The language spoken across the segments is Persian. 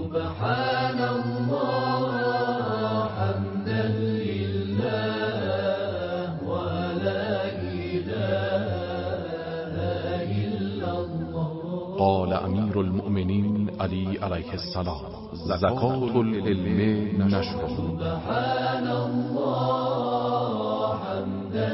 سبحان الله حمدا لله ولا إله إلا الله. قال امیر المؤمنین علی علیه السلام: زکات العلم نشره. سبحان الله حمدا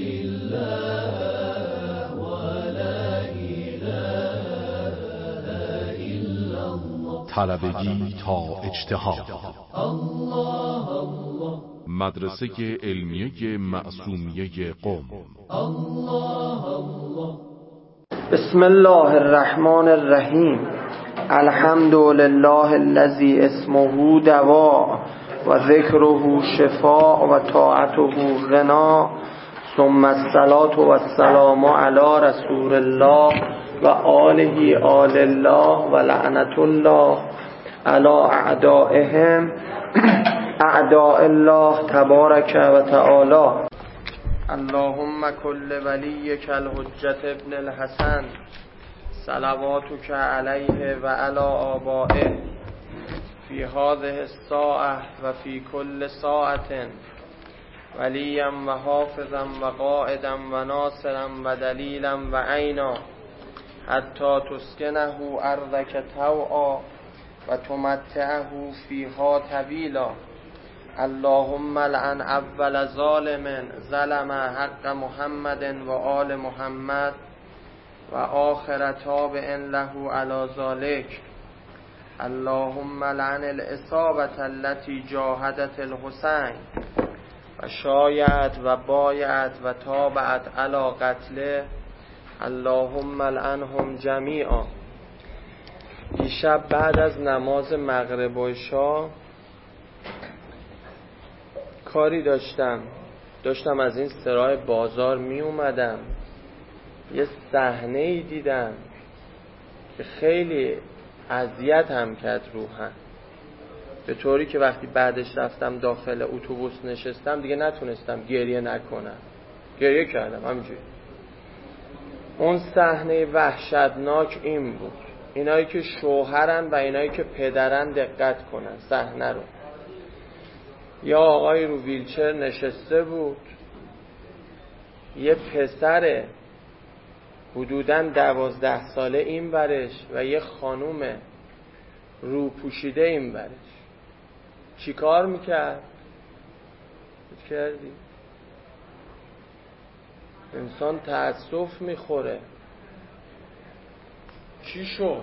لله ولا إله إلا الله. طلبگی تا اجتهاد. الله الله. مدرسه علمیه معصومیه قم. الله الله. بسم الله الرحمن الرحیم. الحمد لله الذی اسمه دوا و ذکره شفاء و طاعته غنا، ثم الصلاة و السلام علی رسول الله و آله آل الله و لعنت الله علی اعدائهم اعداء الله تبارک و تعالی. اللهم كل وليك الحجة ابن الحسن صلواتك عليه وعلى آبائه في هذه الساعة وفي كل ساعة وليا وحافظا وقائدا وناصرا ودليلا وعينا حتى تسكنه أرضك طوعا وتمتعه فيها طويلا. اللهم لعن اول ظالم ظلم حق محمد و آل محمد و آخر تابع له على ذلك. اللهم لعن العصابة التي جاهدت الحسين و شایعت و بایعت و تابعت على قتله. اللهم لعنهم جمیعا. دیشب بعد از نماز مغرب و عشا کاری داشتم از این سرای بازار می اومدم، یه صحنه ای دیدم که خیلی اذیت هم کرد روحم، به طوری که وقتی بعدش رفتم داخل اتوبوس نشستم دیگه نتونستم گریه نکنم. گریه کردم همینجوری. اون صحنه وحشتناک این بود. اینایی که شوهرن و اینایی که پدرن دقت کنن صحنه رو. یا آقای رو ویلچر نشسته بود، یه پسر حدوداً 12 ساله این برش و یه خانوم رو پوشیده این برش. چی کار میکرد؟ کردی؟ انسان تأسف میخوره. چی شد؟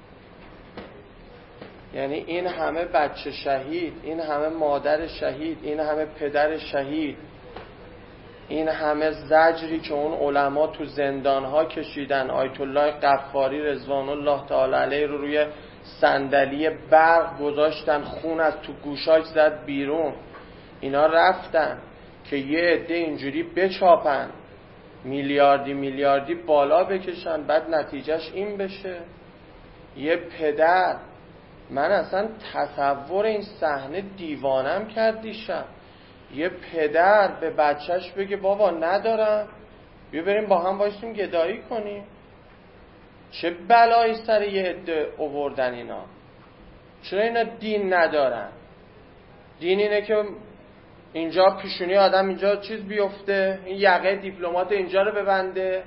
یعنی این همه بچه شهید، این همه مادر شهید، این همه پدر شهید، این همه زجری که اون علما تو زندانها کشیدن، آیت الله غفاری رضوان الله تعالی علیه رو روی صندلی برق گذاشتن، خون از تو گوشاش زد بیرون، اینا رفتن که یه عده اینجوری بچاپن، میلیاردی بالا بکشن، بعد نتیجهش این بشه. یه پدر، من اصلا تصور این صحنه دیوانم کرد دیشب. یه پدر به بچهش بگه بابا ندارم، بیا بریم با هم وایسیم گدایی کنیم. چه بلایی سر یه عده آوردن اینا. چرا اینا دین ندارن؟ دین اینه که اینجا پیشونی آدم اینجا چیز بیفته، این یقه دیپلمات اینجا رو ببنده.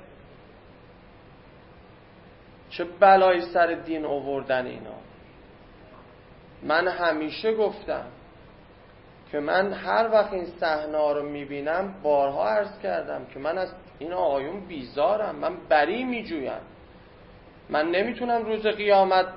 چه بلایی سر دین آوردن اینا. من همیشه گفتم که من هر وقت این صحنه‌ها رو میبینم، بارها عرض کردم که من از این آقایون بیزارم، من بری میجویم. من نمیتونم روز قیامت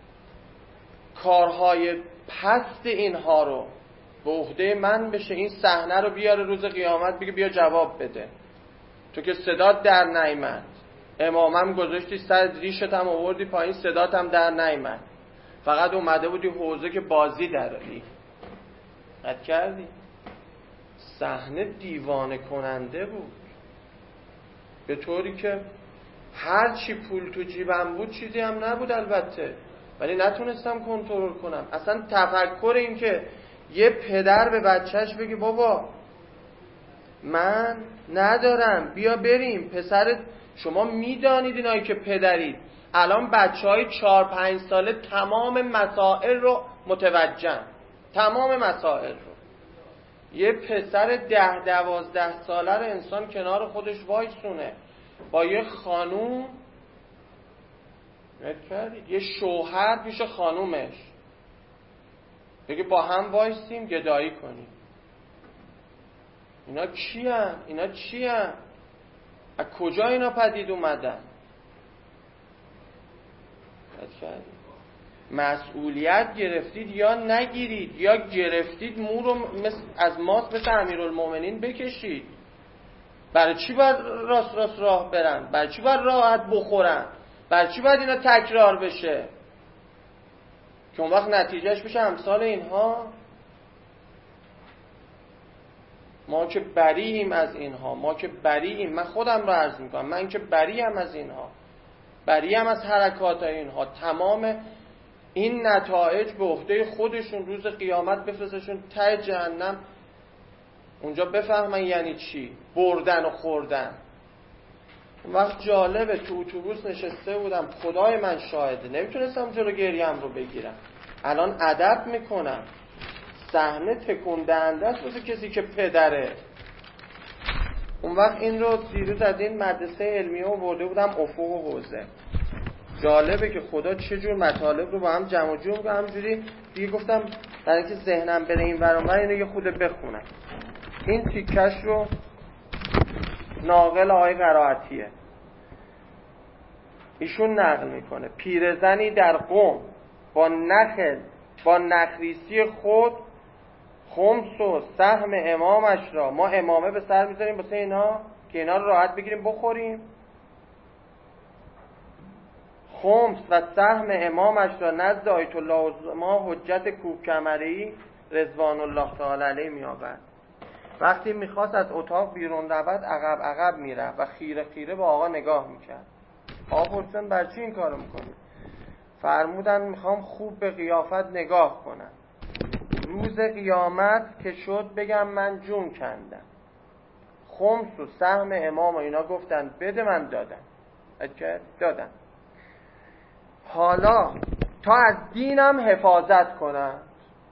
کارهای پست اینها رو به عهده من بشه. این صحنه رو بیاره روز قیامت بگه بیا جواب بده، تو که صدات در نیامد، امامم گذاشتی سر ریشت هم آوردی پایین، صدات هم در نیامد، فقط اومده بودی حوزه که بازی دراری. قد کردی؟ صحنه دیوانه کننده بود، به طوری که هر چی پول تو جیبم بود چیزی هم نبود البته، ولی نتونستم کنترل کنم. اصلا تفکر این که یه پدر به بچهش بگه بابا من ندارم بیا بریم، پسر شما میدانید اینایی که پدرید الان بچهای 4-5 ساله تمام مسائل رو متوجهن، تمام مسائل رو. یه پسر 10-12 ساله رو انسان کنار خودش وایسونه با یه خانوم، یه شوهر پیش خانومش، بگه با هم وایسیم گدایی کنیم. اینا کیان؟ اینا چیان؟ از کجا اینا پدید اومدن؟ مسئولیت گرفتید یا نگیرید، یا گرفتید مو رو از ماست مثل امیرالمومنین بکشید. برای چی باید راست راه برن؟ برای چی باید راحت بخورن؟ برای چی باید اینا تکرار بشه که اون وقت نتیجهش بشه امثال اینها؟ ما که برییم از اینها، ما که برییم. من خودم رو عرض میکنم، من که بریم از اینها، بریم از حرکات اینها. تمام این نتایج به عهده خودشون، روز قیامت بفرستشون ته جهنم، اونجا بفهمن یعنی چی بردن و خوردن. اون وقت جالبه، تو اتوبوس نشسته بودم، خدای من شاهده، نمیتونستم جلو گریم رو بگیرم. الان ادب میکنم، صحنه تکون دهنده است واسه کسی که پدره. اون وقت این رو دیروز از این مدرسه علمیه آورده بودم افق و حوزه. جالبه که خدا چه جور مطالب رو با هم جمع جور می‌کنه. همجوری دیگه گفتم برای اینکه ذهنم بره این ور اون ور، اینو یه خود بخونم. این تیکش رو ناقل آقای قرائتیه، ایشون نقل میکنه: پیرزنی در قم با نخریسی خود خمس و سهم امامش را، ما امامه به سر میذاریم واسه اینا که اینا رو راحت بگیریم بخوریم، خمس و سهم امامش را نزد آیت الله ما حجت کوهکمری رضوان الله تعالی علیه میآورد. وقتی میخواست از اتاق بیرون رود عقب میرفت و خیره خیره به آقا نگاه میکرد. آقا پرسیدن بر چی این کارو میکنی؟ فرمودن میخوام خوب به قیافت نگاه کنم، روز قیامت که شد بگم من جون کندم. خمس و سهم امام و اینا گفتن بده، من دادم. حالا تا از دینم حفاظت کنم.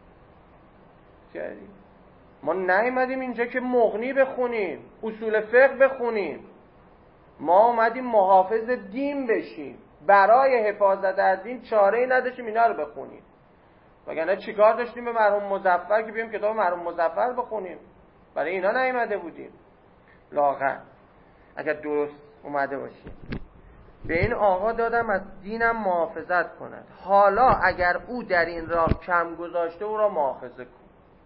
ما نیومدیم اینجا که مغنی بخونیم، اصول فقه بخونیم، ما اومدیم محافظ دین بشیم. برای حفاظت از دین چاره‌ای نداشتیم اینا رو بخونیم، وگرنه چیکار داشتیم به مرحوم مظفر که بیایم کتاب مرحوم مظفر بخونیم؟ برای اینا نیومده بودیم. لااقل اگر درست اومده باشیم. به این آقا دادم از دینم محافظت کند، حالا اگر او در این راه کم گذاشته او را مؤاخذه کن.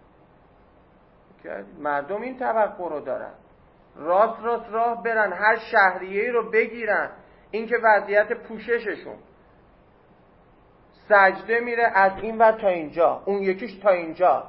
مردم این توقع رو دارن، راست راه برن، هر شهریه‌ای رو بگیرن. این که وضعیت پوشششون، سجده میره از این ور تا اینجا، اون یکیش تا اینجا،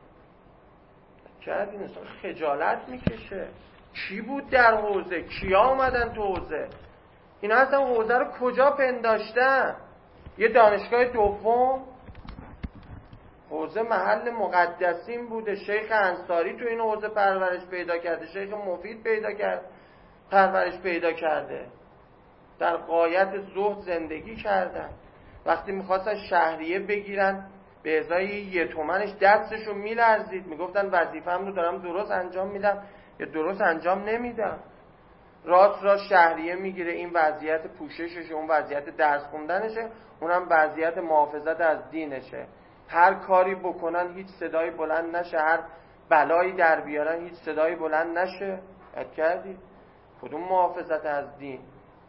چقدر این انسان خجالت میکشه. کی بود در حوزه؟ کیا اومدن تو حوزه؟ اینا اصلا حوزه رو کجا پنداشتن؟ یه دانشگاه دوم؟ حوزه محل مقدسین بوده. شیخ انصاری تو این حوزه پرورش پیدا کرده، شیخ مفید پرورش پیدا کرده، در غایت زهد زندگی کردن. وقتی میخواستن شهریه بگیرن به ازای 1 تومنش دستشو میلرزید، میگفتن وظیفه‌ام رو دارم درست انجام میدم یا درست انجام نمیدم. راست شهریه میگیره، این وضعیت پوشششه، اون وضعیت درس خوندنشه، اونم وضعیت محافظت از دینشه. هر کاری بکنن هیچ صدایی بلند نشه، هر بلایی در بیارن هیچ صدایی بلند نشه. اد کردی؟ کدوم محافظت از دین؟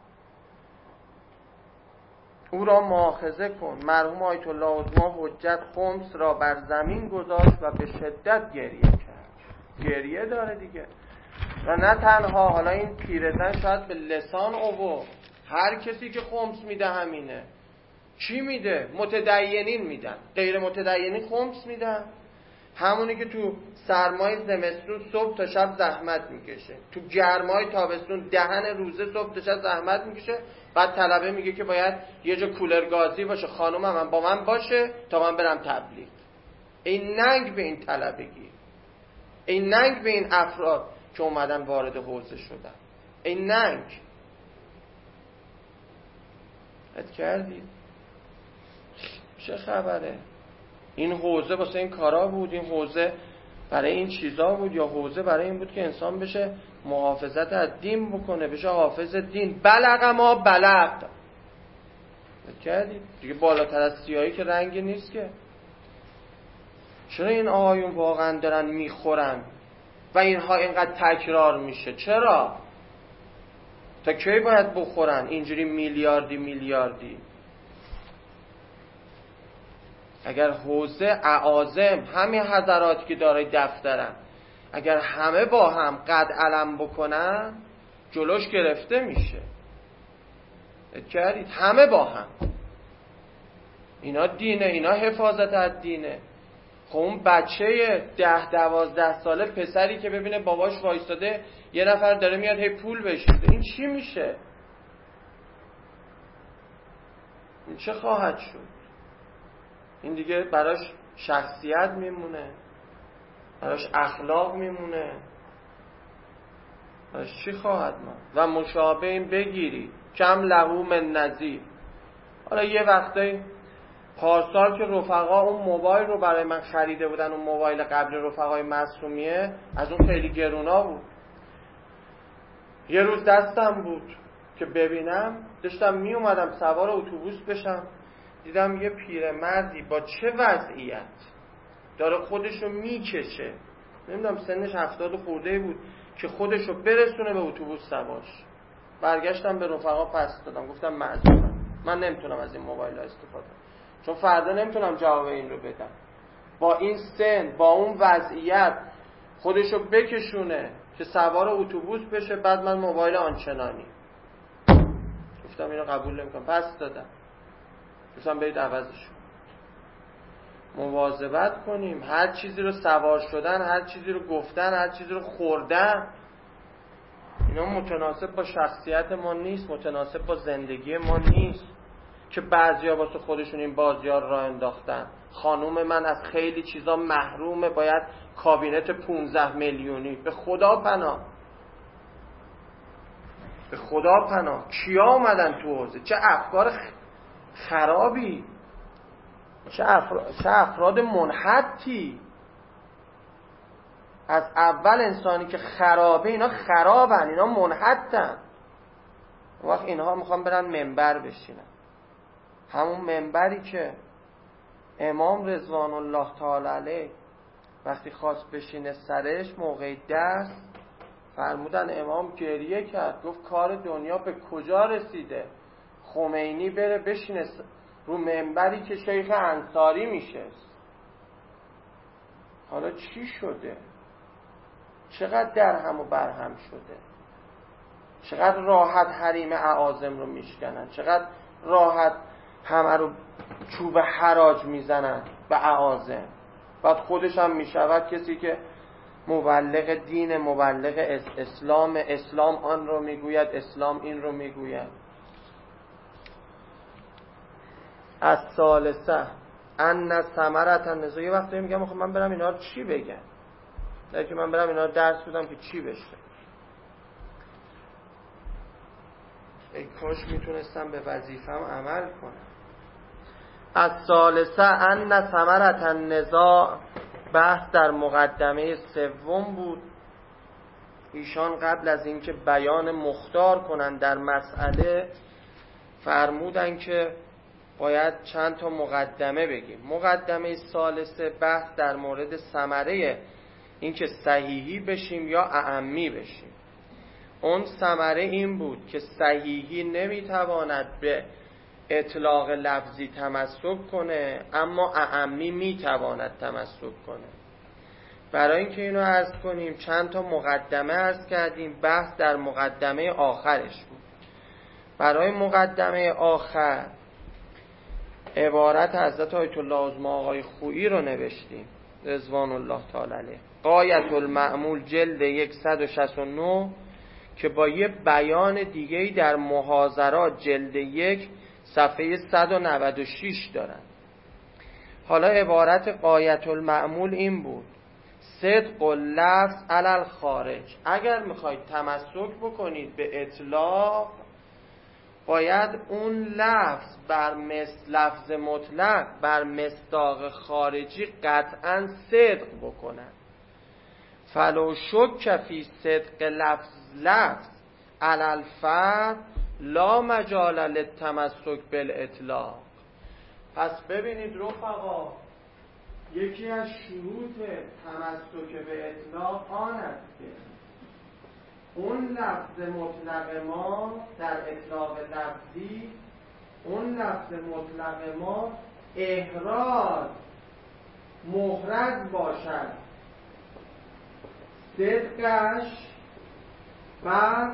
او را مؤاخذه کن. مرحوم آیت الله عظما حجت خمس را بر زمین گذاشت و به شدت گریه کرد. گریه داره دیگه. و نه تنها، حالا این پیرزن شاید به لسان اوو، هر کسی که خمس میده همینه. چی میده؟ متدینین میدن، غیر متدینین خمس میدن. همونی که تو سرمای زمستون صبح تا شب زحمت میکشه، تو گرمای تابستون دهن روزه صبح تا شب زحمت میکشه، بعد طلبه میگه که باید یه جا کولر گازی باشه، خانومم هم با من باشه تا من برم تبلیغ. این ننگ به این طلبگی، این ننگ به این افراد که اومدن وارد حوزه شدن، این ننگ. دقت کردید؟ چه خبره؟ این حوزه واسه این کارا بود، این حوزه برای این چیزا بود، یا حوزه برای این بود که انسان بشه محافظت از دین بکنه، بشه حافظ دین. بلغ ما بلغ. کردید دیگه بالاتر از سیاهی که رنگی نیست که. چرا این آقایون واقعا دارن میخورن و اینها اینقدر تکرار میشه؟ چرا؟ تا کی باید بخورن اینجوری میلیاردی؟ اگر حوزه اعاظم، همین حضرات که داره دفترم، اگر همه با هم قد علم بکنن جلوش گرفته میشه. کردید؟ همه با هم. اینا دینه، اینا حفاظت از دینه. خب اون بچه 10-12 ساله پسری که ببینه باباش وایستاده یه نفر داره میاد هی پول بهش میده، این چی میشه؟ این چه خواهد شد؟ این دیگه براش شخصیت میمونه، براش اخلاق میمونه، براش چی خواهد ماند؟ و مشابه این بگیرید کم لهو من نظیر. حالا یه وقتایی پارسال که رفقا اون موبایل رو برای من خریده بودن، اون موبایل قبل رفقای معصومیه، از اون خیلی گرونا بود. یه روز دستم بود که ببینم، داشتم می اومدم سوار اتوبوس بشم، دیدم یه پیرمردی با چه وضعیت داره خودشو میکشه، نمیدونم سنش 70 خورده بود، که خودشو برسونه به اتوبوس سواش. برگشتم به رفقا پس دادم، گفتم معذورم، من نمیتونم از این موبایل استفاده کنم، چون فردا نمیتونم جواب این رو بدم. با این سن، با اون وضعیت خودشو بکشونه که سوار اتوبوس بشه، بعد من موبایل آنچنانی. گفتم اینو قبول نمیکنم، پس دادم. گفتم برید عوضش. مواظبت کنیم. هر چیزی رو سوار شدن، هر چیزی رو گفتن، هر چیزی رو خوردن، اینا متناسب با شخصیت ما نیست، متناسب با زندگی ما نیست. که بعضیا واسه خودشون این بازیار را انداختن. خانوم من از خیلی چیزا محرومه، باید کابینت 15 میلیونی. به خدا پناه، به خدا پناه. کیا اومدن تو حوزه؟ چه افکار خرابی، چه افراد منحطی. از اول انسانی که خرابه، اینا خرابن، اینا منحطن. وقت اینها میخوان برن منبر بشینن، همون منبری که امام رضوان الله تعالی علیه وقتی خواست بشینه سرش موقع درس، فرمودن امام گریه کرد، گفت کار دنیا به کجا رسیده؟ خمینی بره بشینه رو منبری که شیخ انصاری میشه. حالا چی شده؟ چقدر درهم و برهم شده؟ چقدر راحت حریم اعاظم رو میشکنن، چقدر راحت همه رو چوب حراج میزنن به اعاظم. بعد خودش هم میشود کسی که مبلغ دین، مبلغ اسلام، اسلام آن رو میگوید، اسلام این رو میگوید. از ثالثه ان ثمرة النزاع. یه وقتی میگم خب من برم اینا رو چی بگم؟ نه که من برم اینا رو درس بدم که چی بشه. ای کاش میتونستم به وظیفم عمل کنم. از ثالثه ان ثمرة النزاع. بحث در مقدمه سوم بود. ایشان قبل از اینکه بیان مختار کنن در مسئله فرمودن که باید چند تا مقدمه بگیم. مقدمه ثالثه بحث در مورد ثمره اینکه صحیحی بشیم یا اعمی بشیم. اون ثمره این بود که صحیحی نمیتواند به اطلاق لفظی تمسک کنه، اما اعمی میتواند تمسک کنه. برای اینکه اینو عرض کنیم چند تا مقدمه عرض کردیم. بحث در مقدمه آخرش بود. برای مقدمه آخر عبارت حضرت آیت الله عظمی آقای خویی رو نوشتیم رضوان الله تعالی علیه، غایة المأمول جلد 169، که با یه بیان دیگه‌ای در محاضرات جلد 1 صفحه 196 دارن. حالا عبارت غایة المأمول این بود: صدق اللفظ علی الخارج. اگر میخواید تمسک بکنید به اطلاق، باید اون لفظ بر لفظ مطلق بر مصداق خارجی قطعا صدق بکنن. فلو شک فی صدق لفظ علی الفرد لا مجال للتمسک بالاطلاق. پس ببینید رفقا، یکی از شروط تمسک به اطلاق آن است که اون لفظ مطلق ما در اطلاق لفظی، اون لفظ مطلق ما احراز محرز باشد، صدقش بر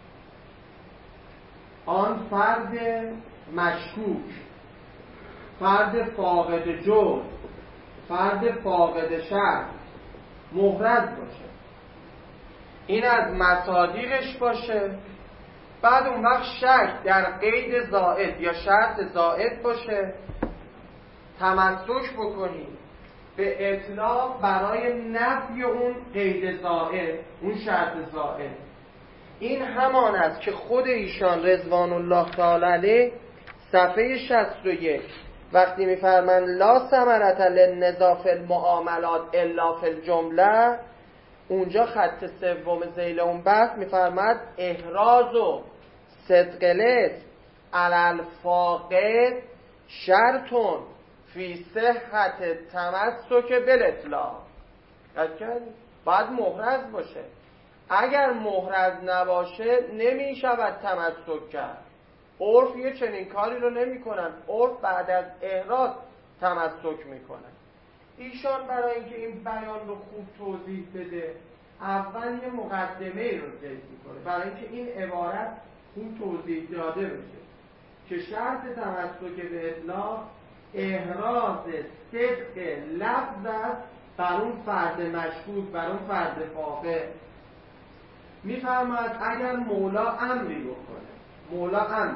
آن فرد مشکوک، فرد فاقد جرم، فرد فاقد شرط محرز باشه، این از مصادیقش باشه. بعد اون وقت شک در قید زائد یا شرط زائد باشه، تمسک بکنی به اطلاق برای نفی اون قید زائد، اون شرط زائد. این همان است که خود ایشان رضوان الله تعالی علیه صفحه 61 وقتی میفرمند لا ثمرة للنزاع فی المعاملات الا فی الجمله، اونجا خط سوم ذیل اون بحث میفرماد احراز و صدق الاسم علی الفاقد شرطون فی صحت تمسک بالاطلاق. باید محرز باشه. اگر محرز نباشه نمی شود تمسک کرد. عرف یه چنین کاری رو نمی کنن. عرف بعد از احراز تمسک می کنن. ایشان برای اینکه این بیان رو خوب توضیح بده اول یه مقدمه رو ذکر میکنه برای اینکه این عبارت خوب توضیح داده بشه که شرط تمسک به اطلاق احراز صدق لفظ است بر اون فرد مشکوک، بر اون فرد فاقد. میفرماید اگر مولا امری بکنه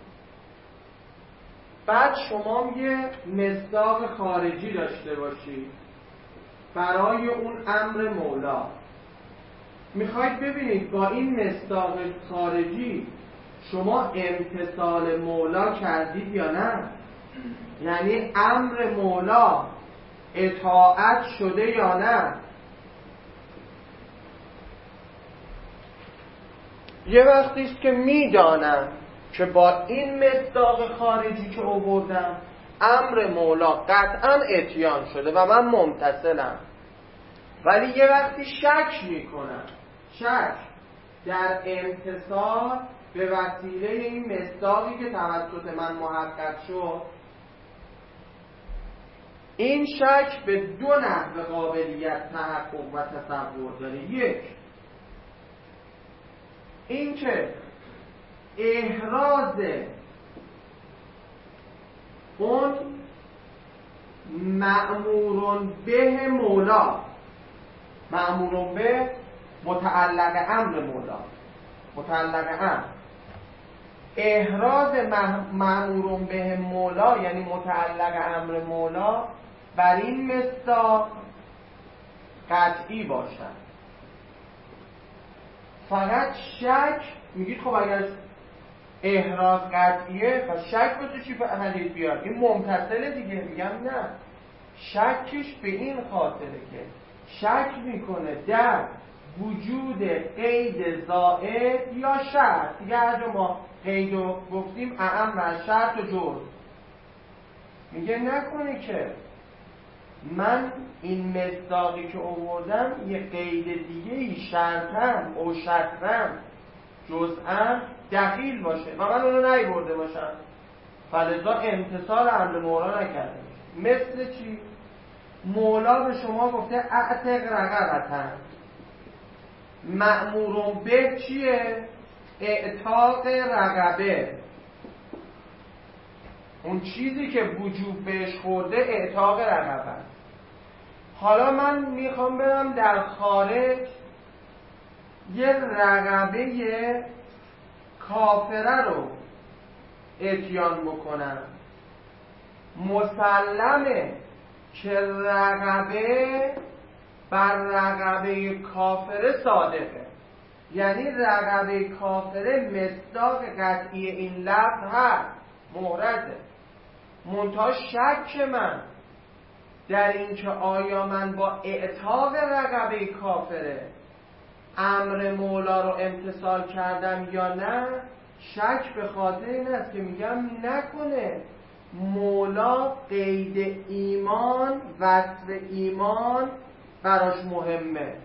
بعد شما یه مصداق خارجی داشته باشید برای اون امر مولا، میخواید ببینید با این مصداق خارجی شما امتثال مولا کردید یا نه، یعنی امر مولا اطاعت شده یا نه. یه وقتی است که میدانم که با این مصداق خارجی که آوردم امر مولا قطعا اتیان شده و من ممتثلم، ولی یه وقتی شک میکنم، شک در امتثال به وسیله این مصداقی که توسط من محقق شد. این شک به دو نحو قابلیت تحقق و تصور داره. یک، این که احراز اون مأمورون به مولا، مأمورون به متعلق امر مولا، متعلق امر، احراز مأمورون به مولا یعنی متعلق امر مولا بر این مصداق قطعی باشد. فقط شک میگید خب اگر احراز قطعیه پس شک واسه چی حدیث بیاد؟ این ممتثله دیگه. میگم نه، شکش به این خاطره که شک میکنه در وجود قید زائد یا شرط. دیگه هر ما قید رو گفتیم اعم و شرط و جز، میگه نکنه که من این مصداقی که آوردم یه قید دیگه شرطم او شرطم جز'م دخیل باشه و من اونو نیورده باشم، فلذا امتثال امر مولا نکرده. مثل چی؟ مولا به شما گفته اعتق رقبتن، مأمورون به چیه؟ اعتاق رقبه. اون چیزی که وجوب بهش خورده اعتاق رقبه. حالا من میخوام برم در خارج یه رقبه کافره رو اتیان بکنم، مسلمه که رقبه بر رقبه کافره صادقه، یعنی رقبه کافره مصداق قطعی این لفظ هست، مورده. منتها شک من در این که آیا من با اعتاق رقبه کافره امر مولا رو امتثال کردم یا نه، شک به خاطر این است که میگم نکنه مولا قید ایمان، وصف ایمان براش مهمه،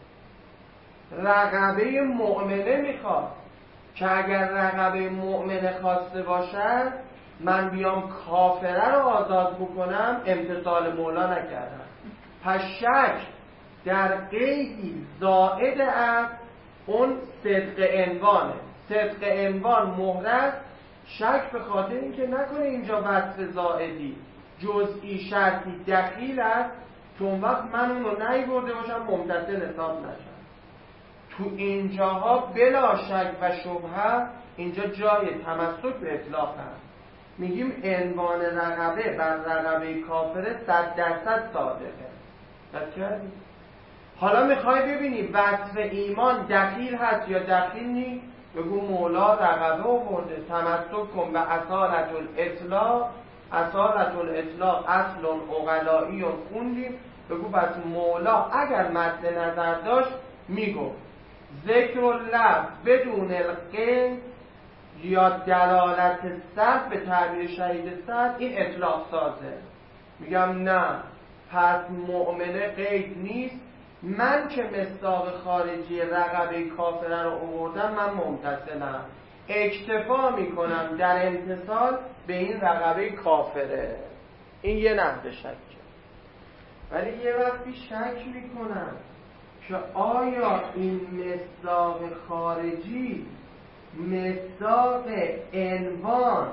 رقبه مؤمنه میخواد که اگر رقبه مؤمنه خواسته باشد من بیام کافره رو آزاد بکنم، امتثال مولا نکردم. پس شک در قیدی زائد از اون صدق عنوانه. صدق عنوان مهرست، شک به خاطر اینکه نکنه اینجا وصف زائدی جزئی شرطی دخیل است که اون وقت من اون رو نیورده باشم ممتثل حساب نشم. تو اینجاها بلا شک و شبهه اینجا جای تمسک به اطلاق هست. میگیم عنوان رقبه بر رقبه کافره 100% صادقه. کردی؟ حالا میخوای ببینی وصف ایمان دخیل هست یا دخیل نیست؟ بگو مولا رقبه آورده، تمسک کن به اصالت الاطلاق. اصالت الاطلاق اصل عقلائی خوندیم. بگو بس مولا اگر مد نظر داشت میگو ذکر اللفظ بدون القید یا دلالت صد به تعبیر شهید صد این اطلاق سازه. میگم نه، پس مؤمنه قید نیست، من که مصداق خارجی رقبه کافره رو آوردم من ممتثلم، اکتفا میکنم در امتثال به این رقبه کافره. این یه نحو شکه. ولی یه وقتی شک میکنم که آیا این مصداق خارجی مصداق عنوان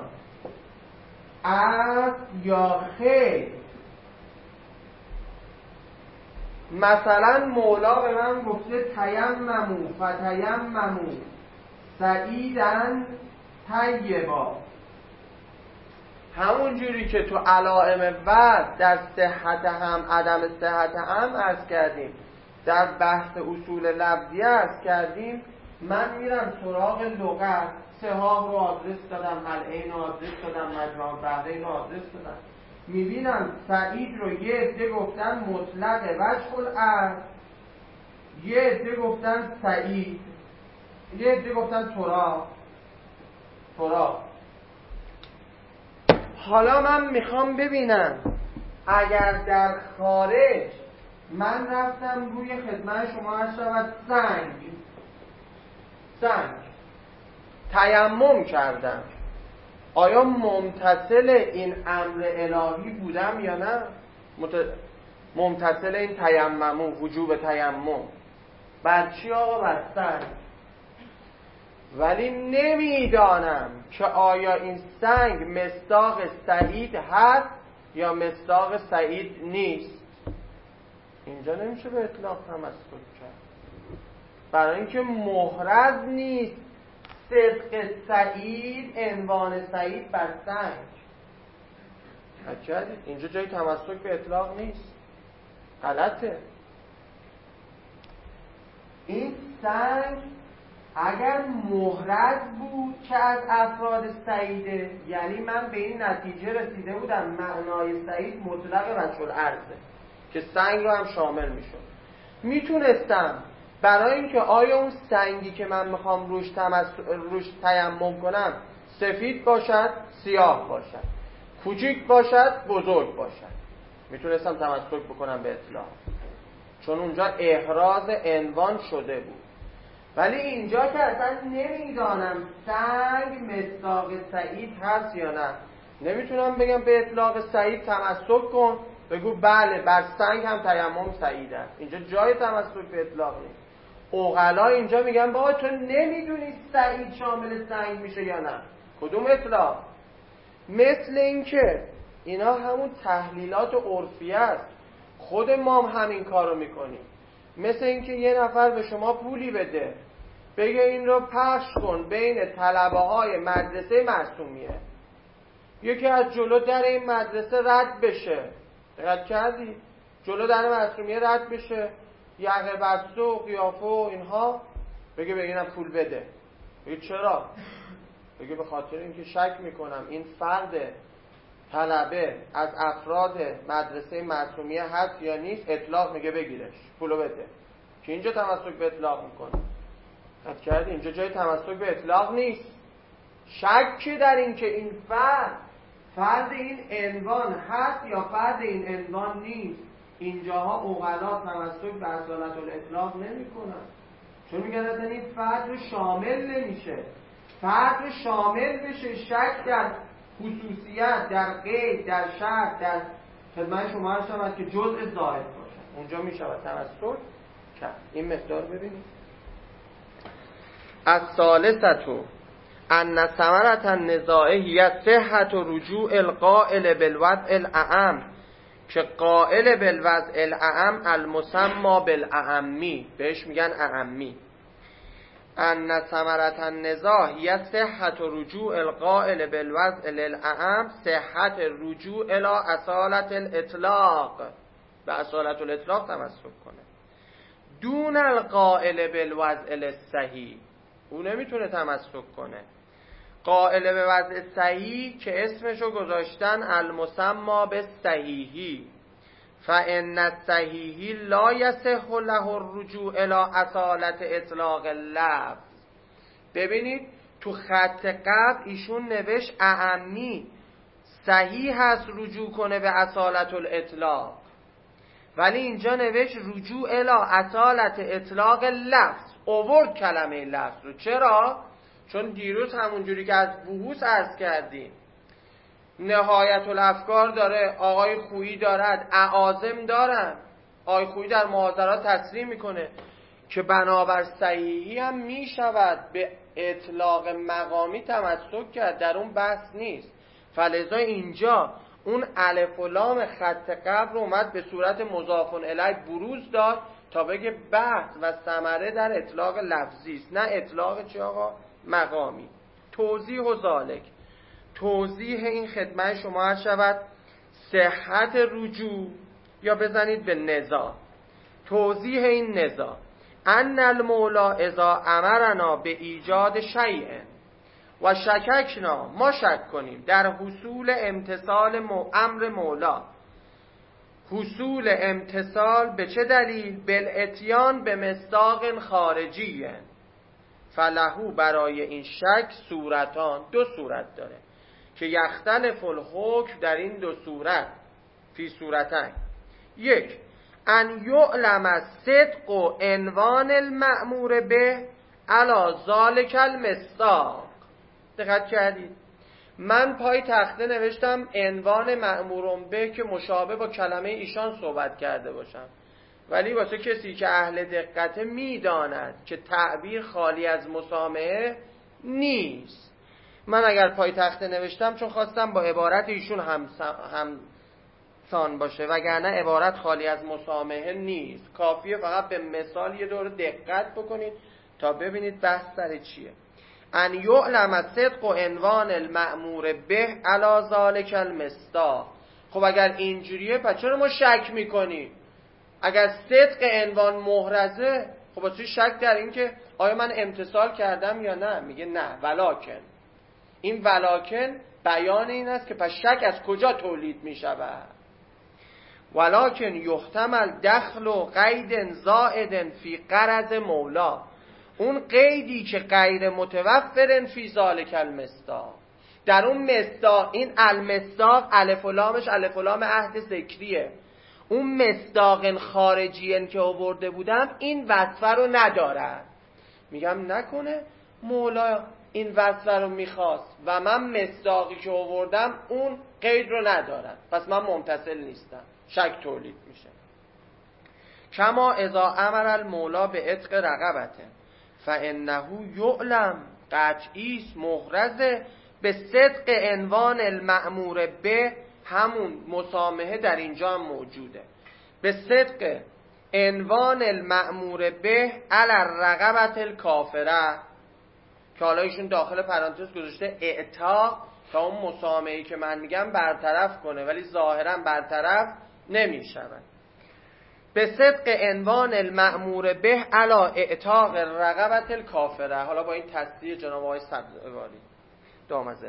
است یا خیر. مثلا مولا به من گفته تیممو فتیممو سعیدن طیبا، همون جوری که تو علائم وضع در صحت هم عدم صحت هم عرض کردیم، در بحث اصول لفظی عرض کردیم، من میرم سراغ لغت، صحاح رو آدرس دادم، ملعین رو آدرس دادم، مجمع البحرین رو آدرس دادم، میبینم سعید رو یه عده گفتن مطلق وجه العرض، یه عده گفتن سعید، یه عده گفتن تراب. حالا من میخوام ببینم اگر در خارج من رفتم روی خدمت شما عرض شود سنگ تیمم کردم، آیا ممتثل این امر الهی بودم یا نه؟ ممتثل این تیمم، وجوب تیمم بر چی آقا؟ بر سنگ. ولی نمیدانم که آیا این سنگ مصداق سعید هست یا مصداق سعید نیست. اینجا نمیشه به اطلاق تمسک کرد، برای اینکه محرز نیست صدق سعید عنوان سعید بر سنگ. اینجا جای تمسک به اطلاق نیست، غلطه. این سنگ اگر محرز بود که از افراد سعیده، یعنی من به این نتیجه رسیده بودم معنای سعید مطلق وجه العرضه که سنگ رو هم شامل میشد، میتونستم برای اینکه آیا اون سنگی که من میخوام روش تیمم کنم سفید باشد سیاه باشد، کوچیک باشد بزرگ باشد، میتونستم تمسک بکنم به اطلاق، چون اونجا احراز عنوان شده بود. ولی اینجا که اصلا نمیدانم سنگ مصداق سعید هست یا نه، نمیتونم بگم به اطلاق سعید تمسک کن، بگو بله بر سنگ هم تیمم سعید هست. اینجا جای تمسک به اطلاق نیست. عقلا اینجا میگن بابا تو نمیدونی سعید شامل سنگ میشه یا نه، کدوم اطلاق؟ مثل اینکه اینا همون تحلیلات عرفی است، خود ما هم همین کارو میکنیم. مثل اینکه یه نفر به شما پولی بده، بگه این رو پخش کن بین طلبه های مدرسه معصومیه، یکی از جلو در این مدرسه رد بشه، رد کردی؟ جلو در معصومیه رد بشه، یقه بسته و قیافه و اینها، بگه بگیرم پول بده. بگه چرا؟ بگه به خاطر اینکه شک میکنم این فرد طلبه از افراد مدرسه معصومیه هست یا نیست، اطلاق میگه بگیرش پولو بده. که اینجا تمسک به اطلاق میکنه. حد کردی اینجا جای تمسک به اطلاق نیست. شکی در این که این فرد این عنوان هست یا فرد این عنوان نیست. اینجاها عقلا تمسک به اصالت الاطلاق نمی کنن، چون میگن اصلا این فرد رو شامل نمیشه. فرد رو شامل بشه، شک در خصوصیت، در قید، در شرط، در خدمت شما هست که جزء زائد باشه، اونجا میشود تمسک کرد. این مقدار ببینید. الثالثه ان ثمرة النزاع هی صحة رجوع القائل بالوضع الاعم، که قائل بالوضع الاعم المسمى بالاعمی، بهش میگن اعمی. ان ثمرة النزاع هی صحة رجوع القائل بالوضع الاعم، صحت رجوع الى اصالة الاطلاق، به اصالت الاطلاق تمسک کنه. دون القائل بالوضع الصحیح، او نمیتونه تمسک کنه. قائل به وضع صحیح که اسمشو گذاشتن المسمى به صحیحی، فان الصحیحی لا یصح له الرجوع الی اصالت اطلاق اللفظ. ببینید تو خط قبل ایشون نوشت اعمی، صحیح هست رجوع کنه به اصالت الاطلاق، ولی اینجا نوشت رجوع الی اصالت اطلاق لفظ، اوورد کلمه لفظ رو. چرا؟ چون دیروز همونجوری که از بحوث عرض کردیم نهایت الافکار داره، آقای خویی دارد، اعاظم دارن. آقای خویی در محاضرات تصریح میکنه که بنابر صحیحی هم میشود به اطلاق مقامی تمسک کرد، در اون بحث نیست. فلذا اینجا اون الف و لام خط قبل رو اومد به صورت مضاف الیه بروز داد تا بگه بحث و ثمره در اطلاق لفظی است، نه اطلاق چه آقا؟ مقامی. توضیح و ذالک، توضیح این خدمت شما هر شود صحت رجوع، یا بزنید به نزاع. توضیح این نزاع: ان المولا اذا امرنا به ایجاد شیء و شککنا، ما شک کنیم در حصول امتثال امر مولا. حصول امتثال به چه دلیل؟ بالاتیان به مصداق خارجی. فلهو، برای این شک صورتان، دو صورت داره که یختلف الحکم در این دو صورت، فی صورتین. یک، ان یعلم صدق و عنوان المأمور به علی ذالک المصداق. دقت کردید؟ من پای تخته نوشتم عنوان مأمورم به که مشابه با کلمه ایشان صحبت کرده باشم، ولی واسه کسی که اهل دقته میداند که تعبیر خالی از مسامحه نیست. من اگر پای تخته نوشتم چون خواستم با عبارت ایشون همسان باشه، وگرنه عبارت خالی از مسامحه نیست. کافیه فقط به مثال یه دور دقت بکنید تا ببینید بحث سر چیه. ان یعلم صدق و عنوان المأمور به علی ذالک المصداق. خب اگر اینجوریه پس چرا ما شک میکنیم؟ اگر صدق عنوان محرزه، خب واسه شک در این که آیا من امتثال کردم یا نه؟ میگه نه، ولکن. این ولکن بیان این است که پس شک از کجا تولید میشود؟ ولکن یحتمل دخل و قید زائد فی غرض مولا، اون قیدی که غیر متوفر فی ذالک المصداق، در اون مصداق، این المصداق الف و لامش الف و لام عهد ذکریه، اون مصداق خارجی که آورده بودم این وصفه رو ندارد. میگم نکنه مولا این وصفه رو میخواست و من مصداقی که آوردم اون قید رو ندارد، پس من ممتثل نیستم، شک تولید میشه. کما اذا امر المولا به عتق رقبته فانه یعلم، قطعی است، محرزه به صدق عنوان المأمور به، همون مسامحه در اینجا هم موجوده، به صدق عنوان المأمور به علی الرقبة الکافره، که حالا ایشون داخل پرانتز گذاشته اعطا تا اون مسامحه‌ای که من میگم برطرف کنه، ولی ظاهرا برطرف نمیشود. به صدق عنوان المأمور به علا اعتاق رقبت الکافره. حالا با این تصدیح جناب آقای سبزواری دامزله،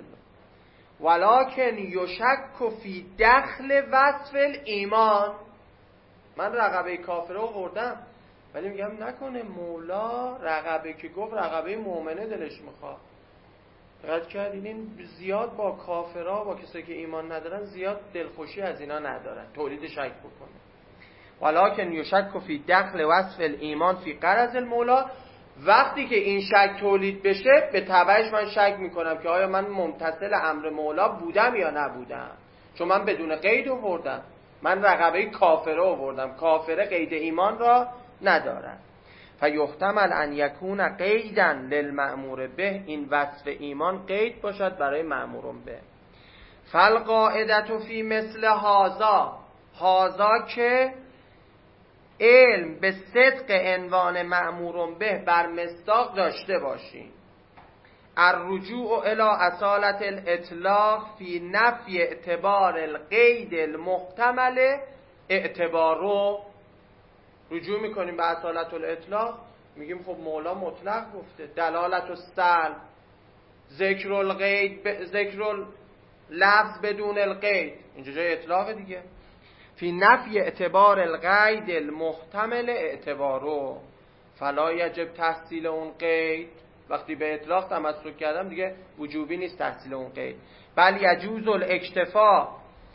ولکن یشک فی دخل وصف الایمان. من رقبه کافره رو خوردم، ولی میگم نکنه مولا رقبه که گفت رقبه مؤمنه دلش میخواد. دقت کردین این زیاد با کافرها، با کسایی که ایمان ندارن زیاد دلخوشی از اینا ندارن، تولید شک بکنه. ولکن یشک فی دخل وصف الایمان فی غرض المولا. وقتی که این شک تولید بشه به تبعش من شک میکنم که آیا من ممتثل امر مولا بودم یا نبودم، چون من بدون قید آوردم، من رقبه کافره آوردم، کافره قید ایمان را ندارد. فیحتمل ان یکون قیدا للمأمور به، این وصف ایمان قید باشد برای مأمور به. فالقاعدة فی مثل هذا که علم به صدق عنوان مأمور به بر مصداق داشته باشیم. الرجوع الی اصالة الاطلاق فی نفی اعتبار القید المحتمل اعتبارو. رجوع میکنیم به اصالت الاطلاق، میگیم خب مولا مطلق گفته دلالت السلب، ذکر القید، ذکر لفظ بدون القید، اینجا جای اطلاق دیگه. فی نفی اعتبار القید المحتمل اعتبارو فلا یجب تحصیل اون قید. وقتی به اطلاق تمسک کردم دیگه وجوبی نیست تحصیل اون قید. بل یجوز الاکتفا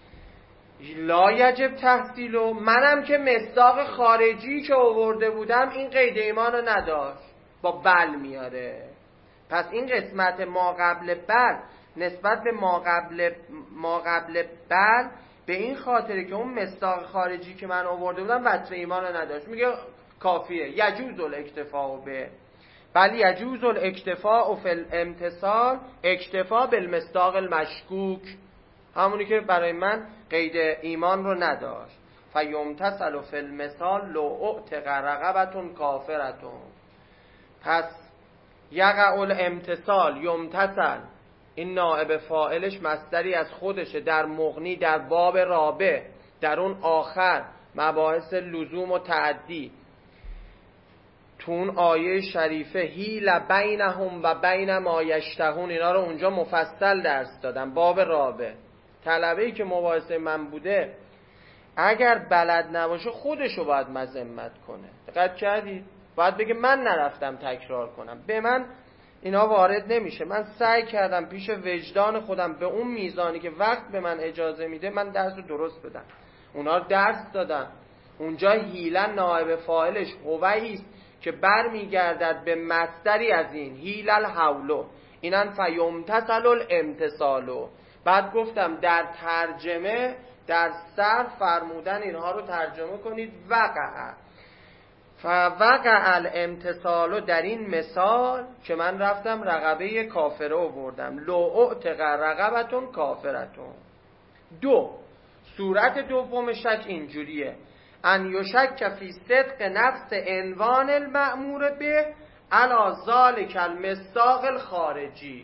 لا یجب تحصیلو. منم که مصداق خارجی که آورده بودم این قید ایمان رو نداشت، با بل میاره. پس این قسمت ما قبل بل نسبت به ما قبل بل به این خاطره که اون مصداق خارجی که من آورده بودم وصف ایمان رو نداشت، میگه کافیه. یجوز الاکتفاء به، بل یجوز الاکتفاء فی الامتثال اکتفا بالمصداق المشکوک، همونی که برای من قید ایمان رو نداشت. فیمتثل فی المثال لو اعتق رقبة کافرة. پس یقع الامتثال، یمتثل این نائب فاعلش مصدری از خودشه، در مغنی در باب رابع در اون آخر مباحث لزوم و تعدی تو اون آیه شریفه هیل بینهم و بین ما یشتهون، اینا رو اونجا مفصل درس دادم. باب رابع طلبه‌ای که مباحثه من بوده اگر بلد نباشه خودشو باید مذمت کنه. دقت کردید؟ باید بگه من نرفتم تکرار کنم، به من اینا وارد نمیشه. من سعی کردم پیش وجدان خودم به اون میزانی که وقت به من اجازه میده من درس رو درست بدم. اونا درس دادن. اونجا هیله نائب فاعلش هویی است که بر میگردد به مصدری از این هیل الحولو، اینن فیمتثل الامتثالو. بعد گفتم در ترجمه در صرف فرمودن اینها رو ترجمه کنید وقع فوقع الامتثالو. در این مثال که من رفتم رقبه کافره آوردم، لو اعتق رقبتون کافرتون. دو، صورت دوم شک اینجوریه، ان یشک فی صدق نفس عنوان المأمور به علی ذلک المصداق الخارجی،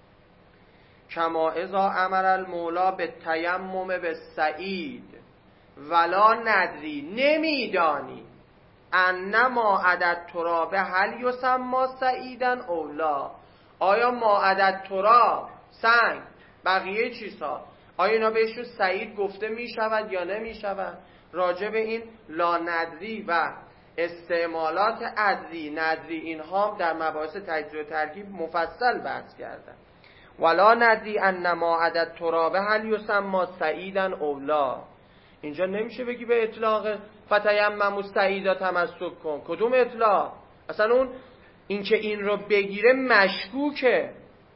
کما اذا امر المولا به تیمم به سعید ولا ندری، نمیدانی ان ما عدد تراب هل یسمى سعیدن اولا. آیا ما عدد تراب سنگ بقیه چیزها آیا اینا بهشون سعید گفته می شود یا نمی شود؟ راجع به این لا ندری و استعمالات ادری ندری اینها هم در مباحث تجزیه و ترکیب مفصل بحث کردن. ولا ندری ان ما عدد تراب هل یسمى سعیدن اولا. اینجا نمیشه بگی به اطلاق فتیمموا سعیدا تمسک کن. کدوم اطلاق؟ اصلا اون این که این رو بگیره مشکوکه.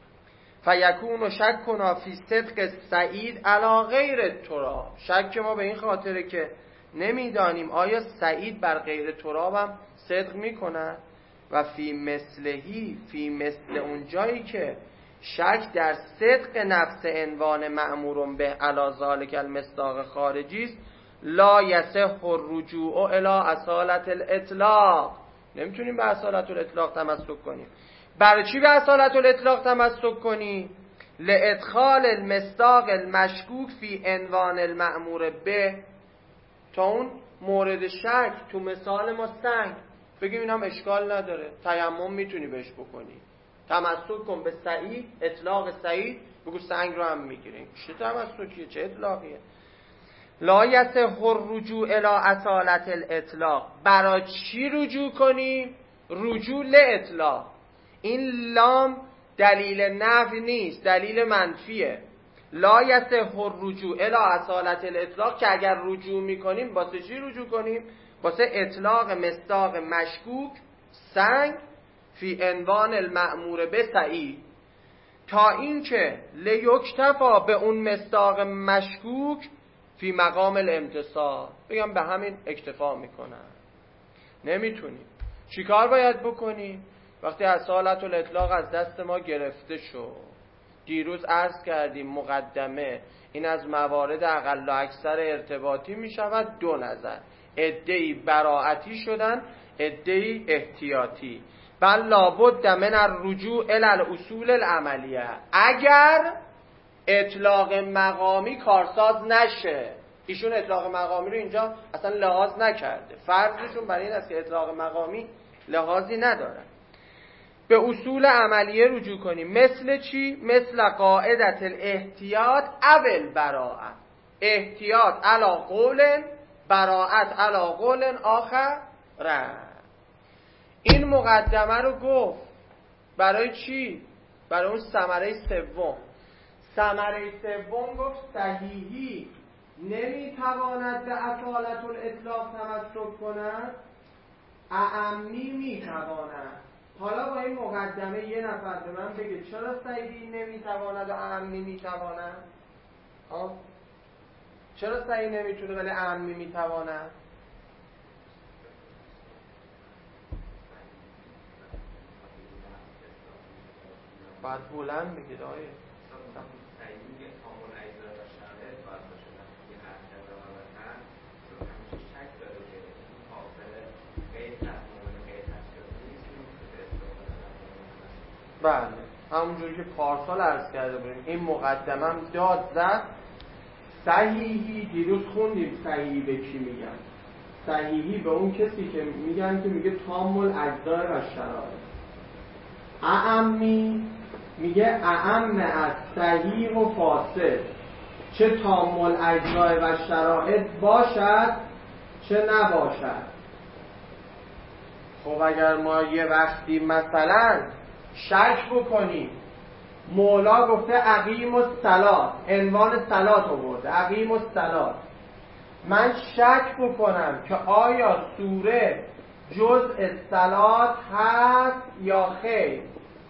فیکون شکنا فی صدق سعید علی غیر تراب. شک ما به این خاطره که نمیدانیم آیا سعید بر غیر تراب هم صدق میکنه. و فی مثلهی، فی مثل اون جایی که شک در صدق نفس عنوان مأمور به علی ذلک المصداق خارجی است، لا یصح الرجوع الی اصالة الاطلاق. نمیتونیم به اصالت الاطلاق تمسک کنیم. برای چی به اصالت الاطلاق تمسک کنی؟ لادخال المصداق المشکوک فی عنوان المأمور به، تا اون مورد شک تو مثال ما سنگ، بگیم این هم اشکال نداره، تیمم میتونی بهش بکنی، تمسک کن به سعید، اطلاق سعید، بگو سنگ رو هم میگیریم. چه تمسکیه؟ چه اطلاقیه؟ لا یصح الرجوع الی اصالت الاطلاق. برای چی رجوع کنیم؟ رجوع لاطلاق. این لام دلیل نفی نیست، دلیل منفیه. لا یصح الرجوع الی اصالت الاطلاق، که اگر رجوع میکنیم واسه چی رجوع کنیم؟ واسه اطلاق مصداق مشکوک سنگ فی عنوان المأمور به سعید، تا اینکه لیکتفا به اون مصداق مشکوک فی مقام الامتصال، بگم به همین اکتفا میکنن. نمیتونیم. چیکار باید بکنیم؟ وقتی اصالت الاطلاق از دست ما گرفته شد، دیروز عرض کردیم مقدمه این از موارد اقل و اکثر ارتباطی میشود دو نظر، عده‌ای براعتی شدن، عده‌ای احتیاطی. بل لابد من الرجوع الی الاصول العملیه، اگر اطلاق مقامی کارساز نشه. ایشون اطلاق مقامی رو اینجا اصلا لحاظ نکرده، فرضشون برای این است که اطلاق مقامی لحاظی نداره. به اصول عملیه رجوع کنیم. مثل چی؟ مثل قاعدت الاحتیاط اول براءت، احتیاط علا قول، براءت علا قول آخر. این مقدمه رو گفت برای چی؟ برای اون ثمره سوم. ثمره سوم گفت صحیحی نمیتواند به اصالت الاطلاق تمسک کند، اعمی میتواند. حالا با این مقدمه یه نفر به من بگه چرا صحیحی نمیتواند و اعمی میتواند؟ چرا صحیح نمیتونه ولی اعمی میتواند؟ باید بلند بگید آیه بله، همونجوری که پارسال عرض کرده بودیم این مقدمه داد زد. صحیحی دیروز خوندیم صحیحی به کی میگن؟ صحیحی به اون کسی که میگن که میگه تام الاجزاء و شرایط. اعمی میگه اعم از صحیح و فاسد، چه تام الاجزاء و شرایط باشد چه نباشد. خب اگر ما یه وقتی مثلا شک بکنیم، مولا گفته اقیم الصلاة، عنوان صلات آورده، اقیم الصلاة، من شک بکنم که آیا سوره جزء صلات هست یا خیر،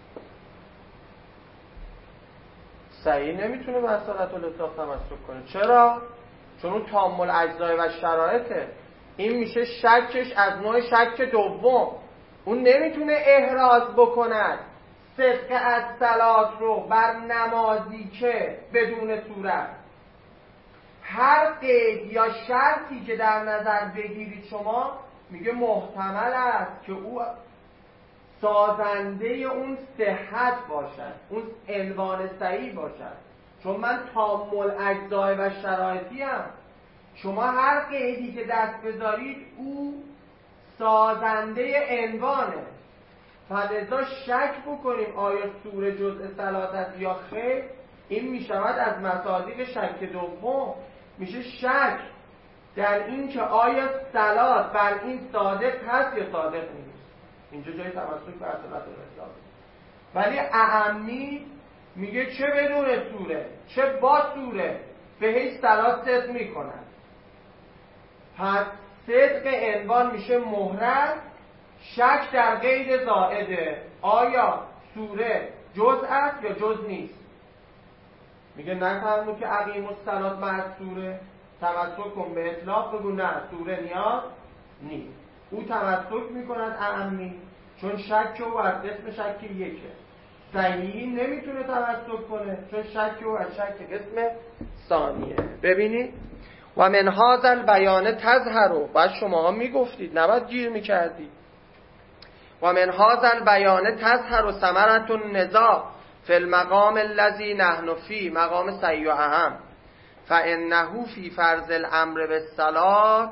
صحیح نمیتونه به اصالت الاطلاق تمسک کنه. چرا؟ چون اون تام الاجزاء و شرایطه. این میشه شکش از نوع شک دوم. اون نمیتونه احراز بکند صدق از صلات رو بر نمازی که بدون صورت. هر قید یا شرطی که در نظر بگیرید شما، میگه محتمل است که او سازنده اون صحت باشد، اون عنوان صحیح باشد. چون من تام الاجزاء و شرایطی هم، شما هر قیدی که دست بذارید او سازنده عنوانه. فلذا شک بکنیم آیا سوره جزء صلات است یا خیر، این میشود از مصادیق شک دوم. میشه شک در این که آیا صلات بر این صادق هست یا صادق نیست. اینجا جای تمسک به اصالت الاطلاق. ولی اعمی میگه چه بدون سوره چه با سوره به هیچ صلات صدق میکنن. پس صدق عنوان میشه مهرز، شک در قید زائده، آیا سوره جزء است یا جزء نیست. میگه نفهمون که اقیم الصلاة مع سوره، تمسک کن به اطلاق، بگو نه سوره نیاز نیست. او تمسک میکند اعمی، چون شک او از قسم شک یکه. صحیحی نمیتونه تمسک کنه چون شک او از شک قسم ثانیه. ببینید و من هذا البیان تظهر، بعد شما میگفتید نباید گیر میکردید. و من هذا البیان تظهر ثمرة النزاع فی المقام الذی نحن فی، مقام صحیح و اهم، فانه فی فرض الامر بالصلاة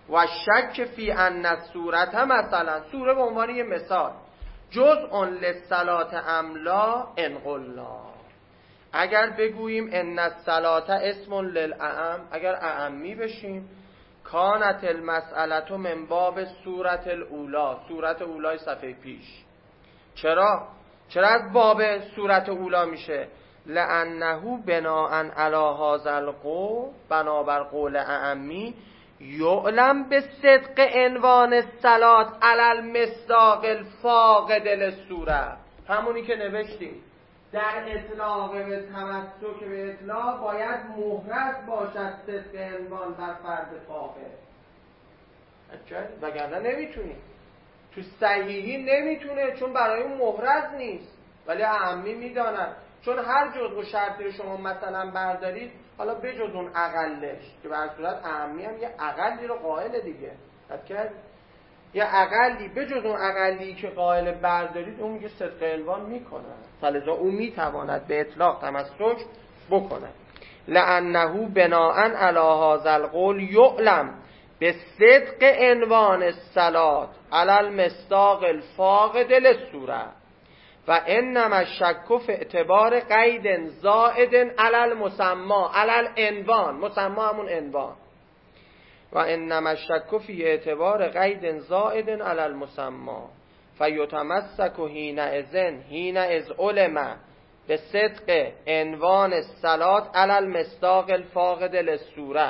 و شک فی ان الصورت، مثلا سوره به عنوان یه مثال، جزء للصلات املا ان قلنا، اگر بگوییم ان الصلات اسم للاعم، اگر اعمی بشیم، کانت المسئله من باب سورت الاولا، سورت اولای صفحه پیش. چرا از باب سورت اولا میشه؟ لانه بناء علی هذا القول، بنابر قول اعمی، یعلم به صدق عنوان الصلات علی المصداق الفاقد للصوره، همونی که نوشتیم در اطلاق به تمسک به اطلاق باید محرز باشد صدق عنوان بر فرد فاقد، وگرنه نمیتونی. تو صحیحی نمیتونه چون برای اون محرز نیست، ولی اعمی میداند چون هر جزء و شرطی رو شما مثلا بردارید، حالا بجز اون اقلش که به هر صورت اعمی هم یه اقلی رو قائل دیگه، یه اقلی بجز اون اقلی که قائل بردارید، اون میگه صدق عنوان میکنه، فلذا اون میتواند به اطلاق تمسک بکنه. لانه بناء علی هذا القول یعلم به صدق عنوان الصلات علی المصداق الفاقد للصوره و انما الشک فی اعتبار قید زائد علی المسمى علی العنوان، مسمى همون عنوان، و انما الشک فی اعتبار قید زائد علی المسمى فیتمسک حینئذ علم به صدق عنوان الصلات علی المصداق الفاقد للصوره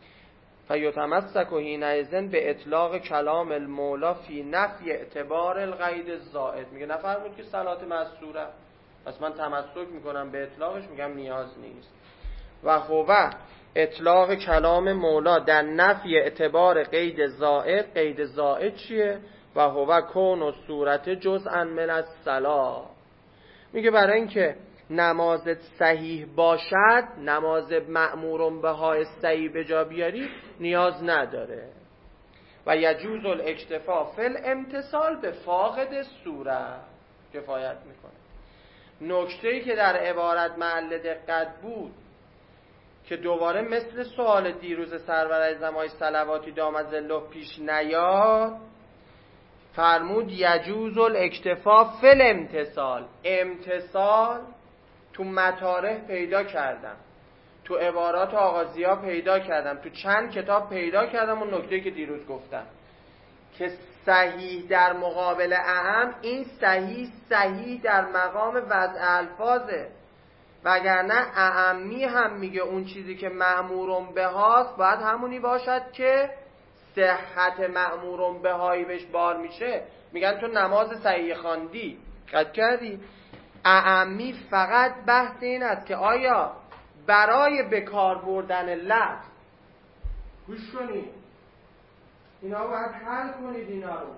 فیتمسک حینئذ به اطلاق کلام المولا فی نفی اعتبار القید الزائد. میگه نفرمود که صلات مذکوره، پس من تمسک میکنم به اطلاقش، میگم نیاز نیست. و هو اطلاق کلام مولا در نفی اعتبار قید زائد. قید زائد چیه؟ و هو کون و صورت جزءا من الصلاة. میگه برای اینکه نمازت صحیح باشد، نماز مأمورون بهای صحیح به جا بیاری، نیاز نداره. و یجوز الاکتفا فی الامتصال به فاقد صوره، کفایت میکنه. نکته‌ای که در عبارت محل دقت بود که دوباره مثل سوال دیروز سرور اعظم های صلواتی دام ظله پیش نیاد، فرمود یجوز الاکتفا فی الامتصال. امتصال تو مطارح پیدا کردم، تو عبارات آغازی‌ها پیدا کردم، تو چند کتاب پیدا کردم. اون نکته که دیروز گفتم که صحیح در مقابل اهم، این صحیح در مقام وضع الفاظه، وگرنه اعمی هم میگه اون چیزی که مأمورون به هاست باید همونی باشد که صحت مأمورون به هایی بهش بار میشه. میگن تو نماز صحیح خواندی، قد کردی. اعمی فقط بحث این است که آیا برای بکار بردن لفظ، گوش کنید اینا باید حل کنید اینا رو.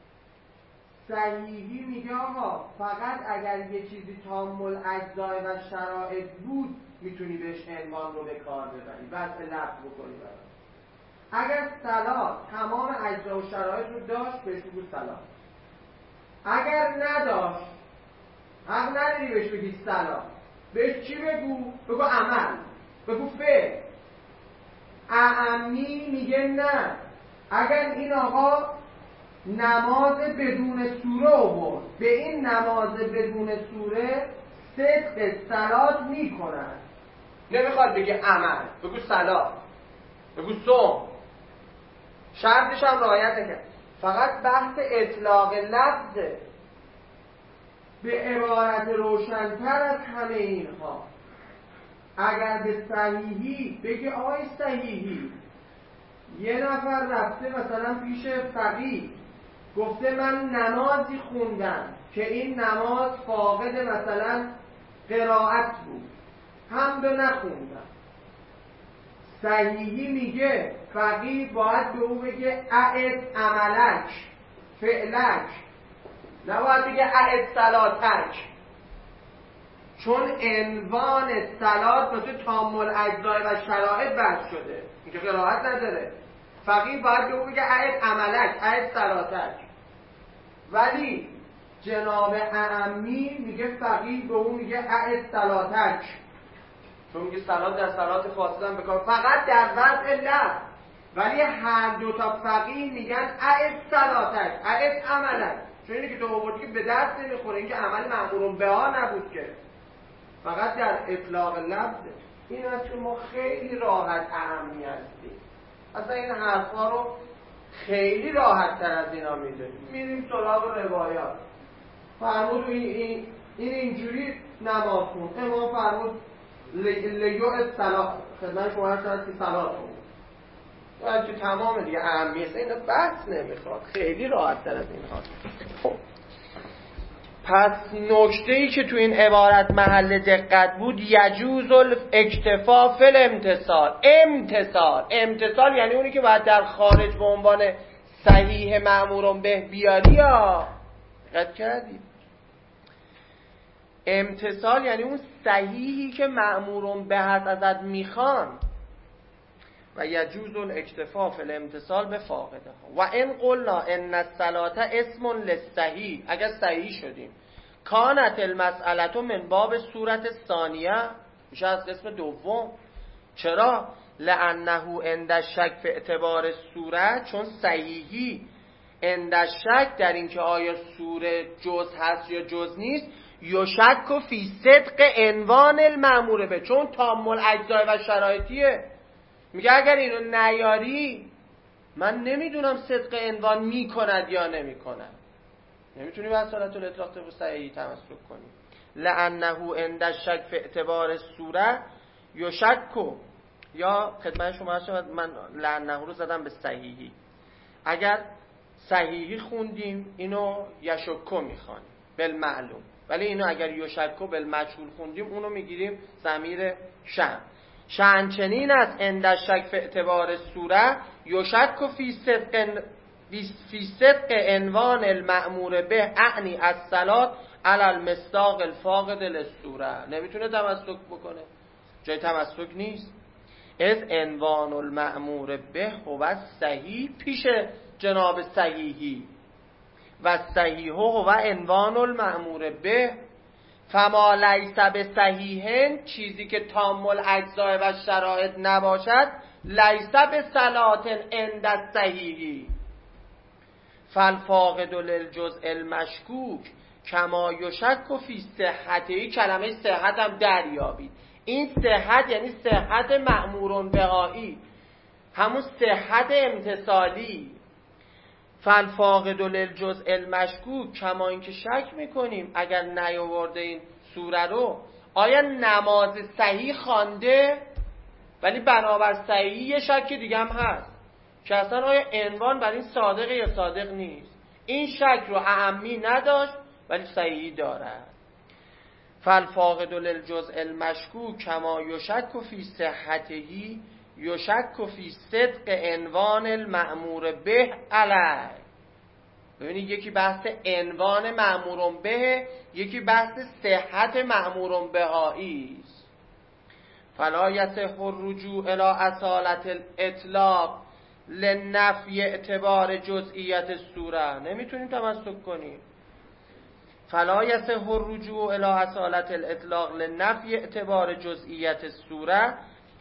صحیحی میگه آقا فقط اگر یه چیزی تام الاجزاء و شرایط بود میتونی بهش عنوان رو به کار ببری، وضع لفظ بکنی برای. اگر صلات تمام اجزا و شرایط رو داشت بهش بگو صلات، اگر نداشت حق نداری بهش بگی صلات. بهش چی بگو؟ بگو عمل، بگو فعل. اعمی میگه نه، اگر این آقا نماز بدون سوره آورد، به این نماز بدون سوره صدق صلات میکنن. نمیخواد بگه عمل، بگو صلات، بگو صوم، شرطش هم رعایت نکرد. فقط بحث اطلاق لفظه به عبارت روشن‌تر از همه اینها. اگر به صحیحی بگی آقای صحیحی، یه نفر رفته مثلا پیش فقیه گفته من نمازی خوندم که این نماز فاقد مثلا قرائت بود، حمد نخوندم. صحیحی میگه فقیه باید به او بگه اعد عملک، فعلک، نباید بگه اعد صلاتک، چون عنوان صلات مثل تام الاجزاء و شرایط بحث شده، اینکه قرائت نداره. فقیه باید به او بگه اعد عملک، اعد صلاتک. ولی جناب اعمی میگه فقیه به او میگه اعد صلاتک، چون میگه صلات در صلات فاسده هم بکار، فقط در وضع لفظ. ولی هر دو تا فقیه میگن اعد صلاتک اعد عملک، چون اینی که تو آوردی که به دست نمیخوره، این که عمل مأمور به ها نبود که، فقط در اطلاق لفظه. این است که ما خیلی راحت اهمی هستیم، اصلا این حرفا رو خیلی راحت تر از اینا میریم سراغ روایات. فرمود این اینجوری نماز خون، امام فرمود لیو الصلاه، خدمت شما هستی صلات خون، که تمام دیگه اهمیت اینو بحث نمیخواد، خیلی راحت تر از این هاست. خب پس نکته‌ای که تو این عبارت محل دقت بود، یجوز الاکتفا فی الامتثال. امتثال یعنی اونی که باید در خارج به عنوان صحیح مأمور به بیاری. یا دقت کردید؟ امتثال یعنی اون صحیحی که مأمور به هست ازت میخوان. و یجوز الاکتفا فی الامتثال به فاقده ها. و ان قلنا ان الصلاة اسم للصحیح، اگر صحیح شدیم، کانت المسئله من باب صورت ثانیه، میشه از قسم دوم. چرا؟ لانه عند الشک فی اعتبار صورت، چون صحیحی عند الشک در اینکه آیا سوره جز هست یا جز نیست، یشک فی صدق عنوان المأمور به، چون تام الاجزاء و شرایطیه. میگه اگر اینو نیاری من نمیدونم صدق عنوان میکند یا نمیکند، نمیتونی به اصالت الاطلاق طبق صحیحی تمسک کنی. لانه عند الشک فی اعتبار صورت یشک، یا خدمت شما هست من لانه رو زدم به صحیحی، اگر صحیحی خوندیم اینو یشکو میخوانیم بالمعلوم، ولی اینو اگر یشکو بالمجهول خوندیم اونو میگیریم ضمیر شأن. شأن چنین است عند الشک فی اعتبار صورت یشک فی صدق عنوان المأمور به اعنی الصلاة علی المصداق الفاقد للصورة. نمیتونه تمسک بکنه، جای تمسک نیست. از عنوان المأمور به هو صحیح پیش جناب صحیحی و صحیح هو عنوان المأمور به، فما لیس به صحیحن، چیزی که تام الاجزاء و شرایط نباشد، لیس به صلات عند الصحیحی. فالفاقد للجزء المشکوک کما یشک فی صحته. کلمه صحت هم دریابید، این صحت یعنی صحت مأمور بهایی، همون صحت امتصالی. فالفاقد للجزء المشکوک کما اینکه شک میکنیم اگر نیاورده این سوره رو، آیا نماز صحیح خوانده ولی بنابر صحیح یه شک دیگه هم هست که اصلا آیا عنوان بر این صادقه یا صادق نیست. این شک رو اهمی نداشت ولی صحیحی دارد. فالفاقد للجزء المشکوک کما یشک فی صحته یشک فی صدق عنوان المأمور به علی. ببینید یکی بحث عنوان مأمور به، یکی بحث صحت مأمور بهایی است. فلا یصح الرجوع الی اصالت الاطلاق لنفی اعتبار جزئیت السوره. نمیتونیم تمسک کنیم. فلا یصح الرجوع الی اصالت الاطلاق لنفی اعتبار جزئیت السوره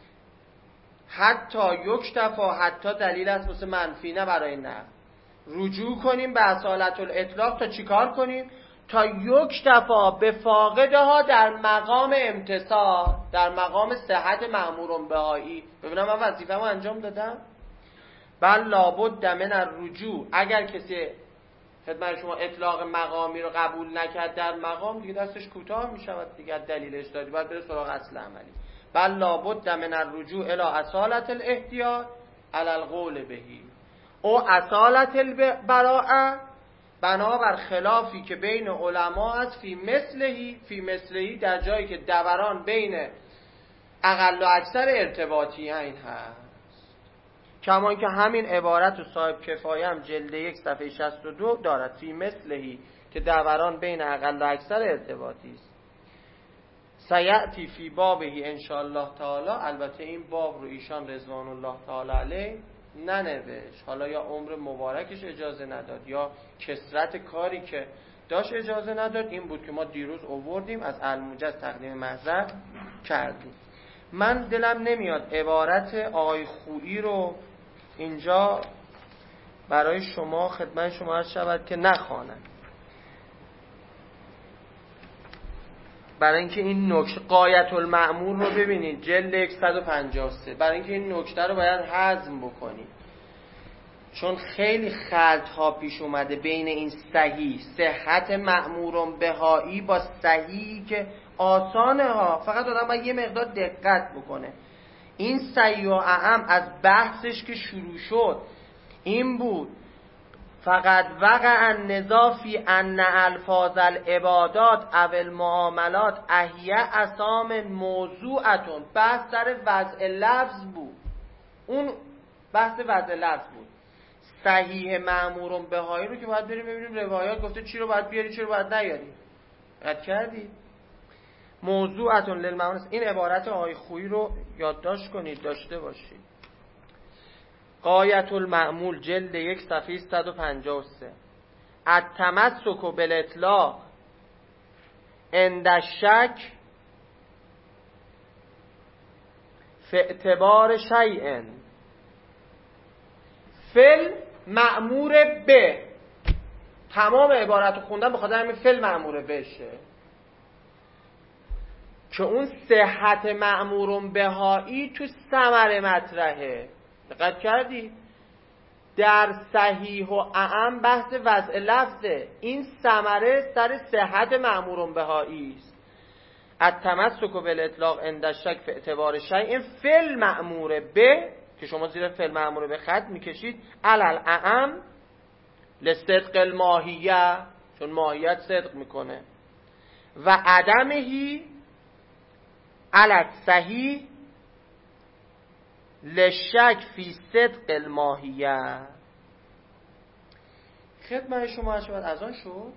حتی یکتفا، حتی دلیل است واسه منفی نه برای نه. رجوع کنیم به اصالت الاطلاق تا چیکار کنیم؟ تا یکتفا به فاقدها در مقام امتصال، در مقام صحت مأمور بهایی. ببینم من وظیفه‌مو انجام دادم. بل لابد من الرجوع، اگر کسی خدمت شما اطلاق مقامی رو قبول نکرد در مقام، دیگه دستش کوتاه میشود دیگه، دلیلش دادی باید بره سراغ اصل عملی. بل لابد من الرجوع الی اصالت الاحتیاط علی القول بهی او اصالت البراءه، بنابر خلافی که بین علما است فی مثلهی در جایی که دوران بین اقل و اکثر ارتباطی این هست. کمان که همین عبارت و صاحب کفایه هم جلد 1 صفحه 62 دارد، فی مثلهی که دوران بین اقل و اکثر ارتباطی است. سیأتی فی بابهی انشاءالله تعالی. البته این باب رو ایشان رضوان الله تعالی علیه ننوشت، حالا یا عمر مبارکش اجازه نداد یا کثرت کاری که داشت اجازه نداد. این بود که ما دیروز آوردیم، از الموجز تقدیم محضر کردیم. من دلم نمیاد عبارت آقای خویی رو اینجا برای شما خدمت شما عرض شود که نخوانند، برای اینکه این نکته غایت المأمور رو ببینید جلد 153، برای اینکه این نکته رو باید هضم بکنید، چون خیلی خلط‌ها پیش اومده بین این صحیح صحت مأمور بهایی با صحیحی که آسانه ها، فقط آدم باید یه مقدار دقت بکنه. این صحیح و اعم از بحثش که شروع شد این بود فقط وقع النزاع فی ان الفاظ العبادات او المعاملات احیاء اسام موضوعتون، بحث در وضع لفظ بود، اون بحث وضع لفظ بود. صحیح مأمور بهایی رو که باید بریم ببینیم روایات گفته چی رو باید بیاری چی رو باید نیاری، رد کردی. موضوعتون للمعاملات، این عبارت آقای خویی رو یادداشت کنید داشته باشید. غایت المعمول جلد 1 صفحه 153. التمسک بالاطلاق عند الشک فی اعتبار شیء فل مأمور به، تمام عبارت رو خوندم بخاطر همین فل مأمور بشه که اون صحت مأمور بهایی تو ثمره مطرحه. دقت کردی؟ در صحیح و اعم بحث وضع لفظه، این ثمره سر صحت مأمور بهایی است. التمسک بالاطلاق عند الشک فی اعتبار شیء فل مأمور به، که شما زیر فل مأمور به خط میکشید، علل اعم لصدق الماهیه، چون ماهیت صدق میکنه، و عدمهی علت صحیح لشک فی صدق الماهیه. خدمت شما شد از آن شد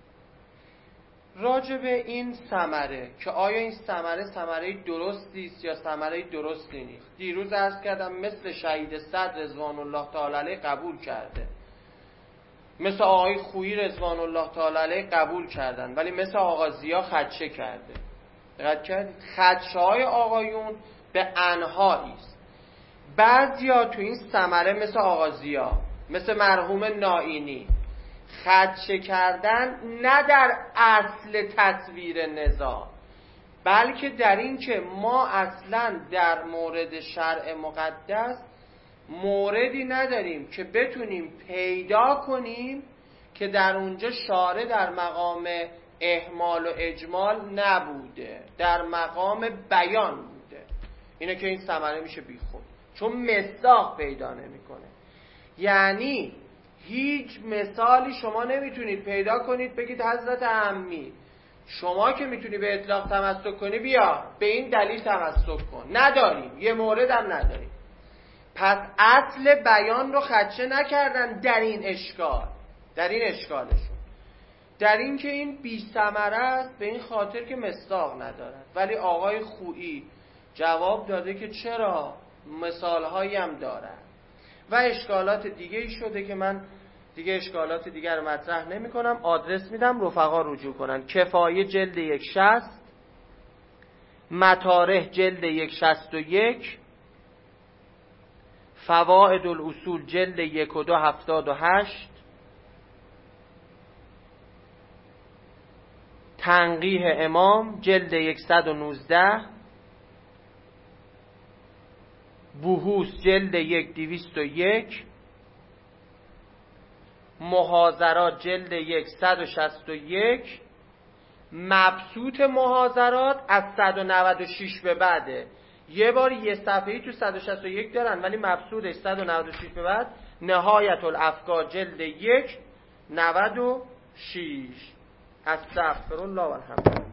راجع به این ثمره که آیا این ثمره درستی است یا ثمره درستی نیست. دیروز عرض کردم مثل شهید صدر رضوان الله تعالی علیه قبول کرده، مثل آقای خویی رضوان الله تعالی علیه قبول کردن، ولی مثل آقا ضیا خدشه کرده. دقت کردید؟ خدشه های آقایون به انواعی است. بعضیا تو این ثمره مثل آقا ضیا، مثل مرحوم نائینی، خدشه کردن نه در اصل تصویر نزاع، بلکه در این که ما اصلا در مورد شرع مقدس موردی نداریم که بتونیم پیدا کنیم که در اونجا شارع در مقام اهمال و اجمال نبوده، در مقام بیان بوده. اینه که این ثمره میشه بیخود، چون مصداق پیدا نمیکنه. یعنی هیچ مثالی شما نمیتونید پیدا کنید بگید حضرت عمی شما که میتونی به اطلاق تمسک کنی بیا به این دلیل تمسک کن، نداریم، یه مورد هم نداریم. پس اصل بیان رو خدشه نکردن در این اشکال، در این اشکالشون، در این که این بی ثمره است به این خاطر که مصداق ندارد. ولی آقای خویی جواب داده که چرا، مثالهایی هم دارد و اشکالات دیگه ای شده که من دیگه اشکالات دیگر رو مطرح نمی کنم. آدرس میدم رفقا رجوع کنن. کفایه جلد 160، مطارح جلد 161، فوائد الاصول جلد 1 و 2 78، تنقیح امام جلد 119، بحوث جلد 1 201، محاضرات جلد 161، مبسوط محاضرات از 196 به بعده. یه بار یه صفحه‌ای تو 161 دارن ولی مبسوطش 196 به بعد. نهایت الافکار جلد 1 96. استغفر الله و الحمد.